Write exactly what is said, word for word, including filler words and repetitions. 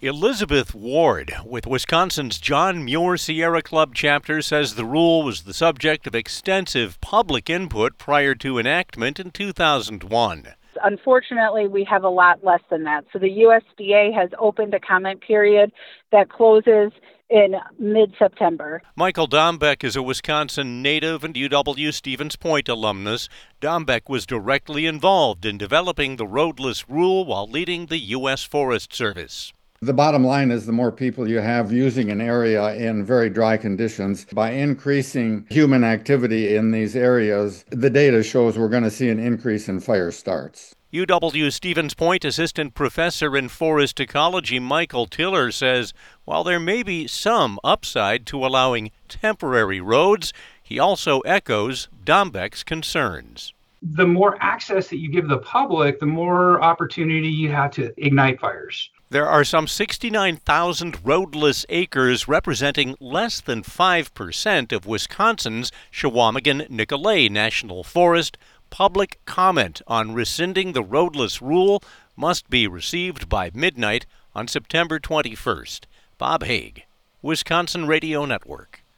Elizabeth Ward with Wisconsin's John Muir Sierra Club chapter says the rule was the subject of extensive public input prior to enactment in two thousand one. Unfortunately, we have a lot less than that. So the U S D A has opened a comment period that closes in mid-September. Michael Dombeck is a Wisconsin native and U W Stevens Point alumnus. Dombeck was directly involved in developing the roadless rule while leading the U S Forest Service. The bottom line is the more people you have using an area in very dry conditions, by increasing human activity in these areas, the data shows we're going to see an increase in fire starts. U W Stevens Point assistant professor in forest ecology Michael Tiller says while there may be some upside to allowing temporary roads, he also echoes Dombeck's concerns. The more access that you give the public, the more opportunity you have to ignite fires. There are some sixty-nine thousand roadless acres representing less than five percent of Wisconsin's Chequamegon-Nicolet National Forest. Public comment on rescinding the roadless rule must be received by midnight on September twenty-first. Bob Haig, Wisconsin Radio Network.